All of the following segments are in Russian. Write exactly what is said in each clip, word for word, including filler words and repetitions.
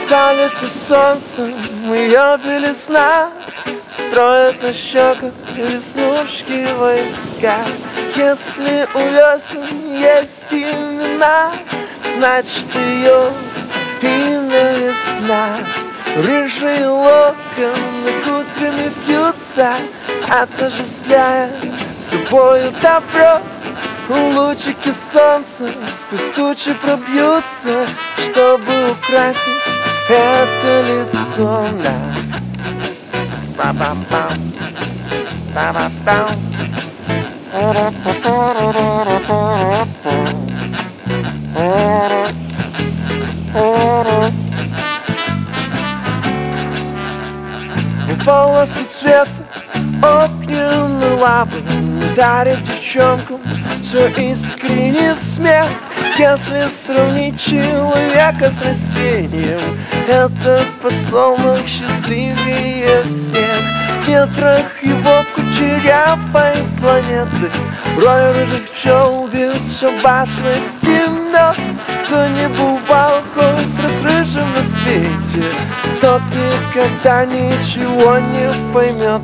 Залито солнцем ее белизна, строят на щеках веснушки войска. Если у весен есть имена, значит ее имя весна. Рыжие локоны кудрями вьются, отождествляя собою добро. Лучики солнца сквозь тучи пробьются, чтобы украсить это лицо. Ба-ба-бам, ба-ба-бам. Волосы цвета огненной лавы дарит девчонкам свой искренний смех. Если сравнить человека с растением, этот подсолнух счастливее всех. В недрах его кучерявой планеты рой рыжих пчел бесшабашности мед. Кто не бывал хоть раз рыжим на свете, тот никогда ничего не поймет.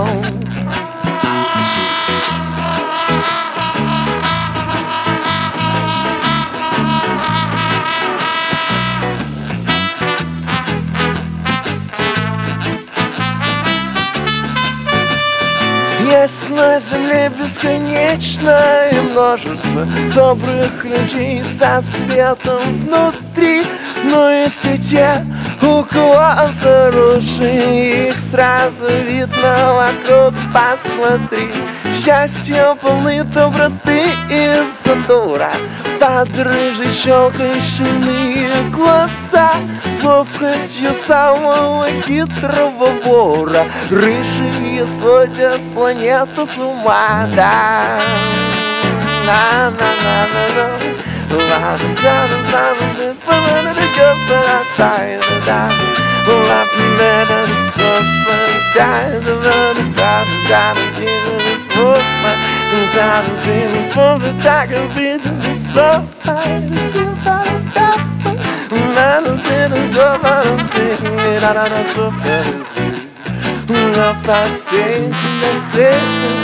Есть на земле бесконечное множество добрых людей со светом внутри, но есть и те, у кого осторожнее, их сразу видно вокруг, посмотри. Счастье полны доброты и задора, под рыжей щелкой щелные глаза, с ловкостью самого хитрого вора. Рыжие сводят планету с ума, да. Uma paciente nascer,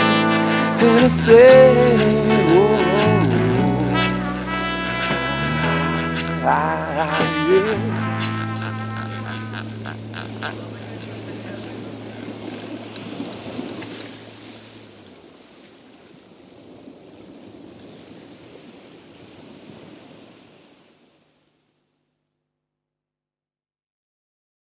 nascer, oh, oh, oh. Ah, yeah.